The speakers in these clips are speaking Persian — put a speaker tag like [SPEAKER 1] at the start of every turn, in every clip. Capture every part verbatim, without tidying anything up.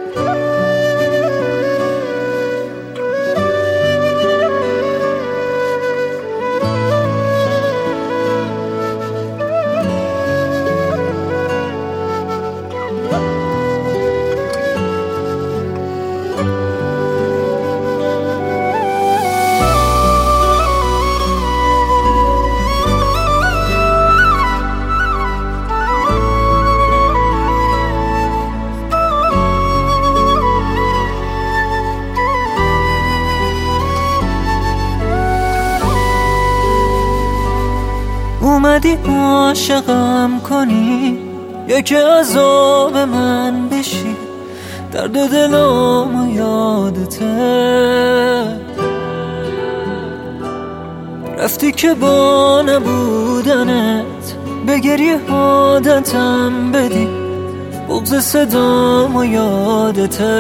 [SPEAKER 1] اومدی عاشقم کنی یا که عذاب من بشی، درد دلم و یادته رفتی که با نبودنت به گریه عادتم بدی، بغض صدام و یادته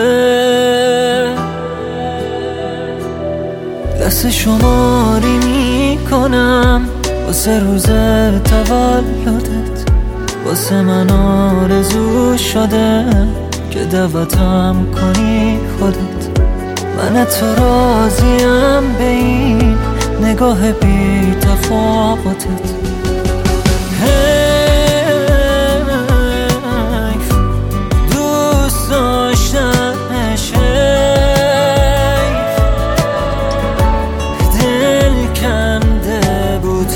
[SPEAKER 1] لحظه شماری می کنم واسه روز تولدت، واسه من آرزو شده که دعوتم کنی خودت. من تو راضیم به این نگاه بی تفاوتت. حیف دوست داشتنش، حیف دل کنده بود،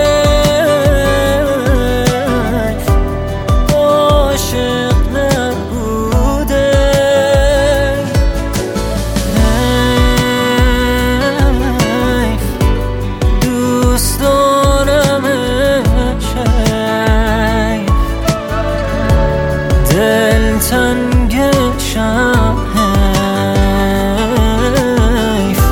[SPEAKER 1] حیف عاشق نبوده، حیف دوست دارمش، حیف دل تنگشم، حیف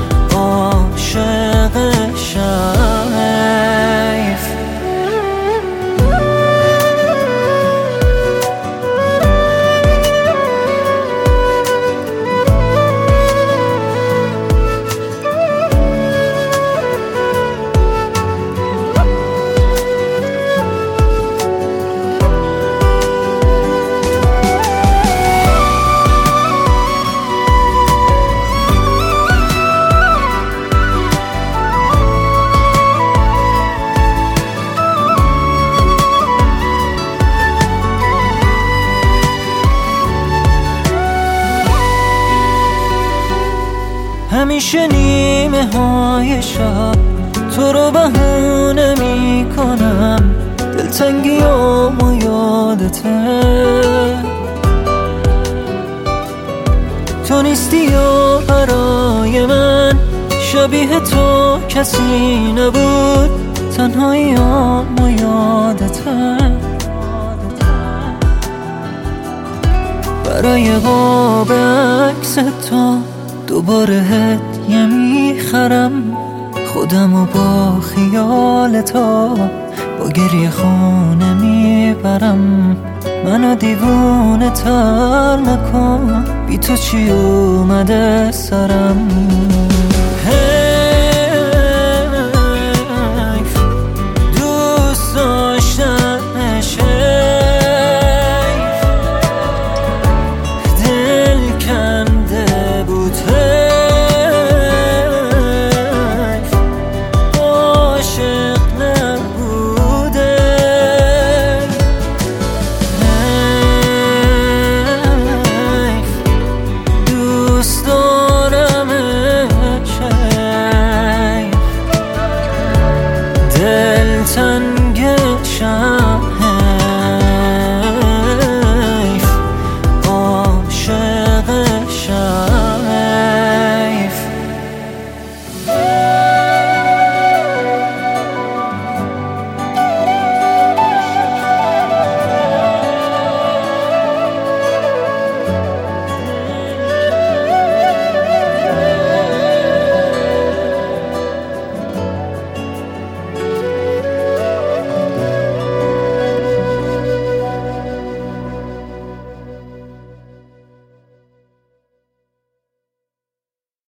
[SPEAKER 1] عاشقشم، حیف. همیشه نیمه های شب تو رو بهونه می کنم، دلتنگیام و یادته تو نیستی یا برای من، شبیه تو کسی نبود، تنهاییام و یادته برای قاب عکس تو دوباره هدیه میخرم، خودمو با خیال تو با گریه خونه میبرم. منو دیوونه تر نکن، بی تو چی اومده سرم.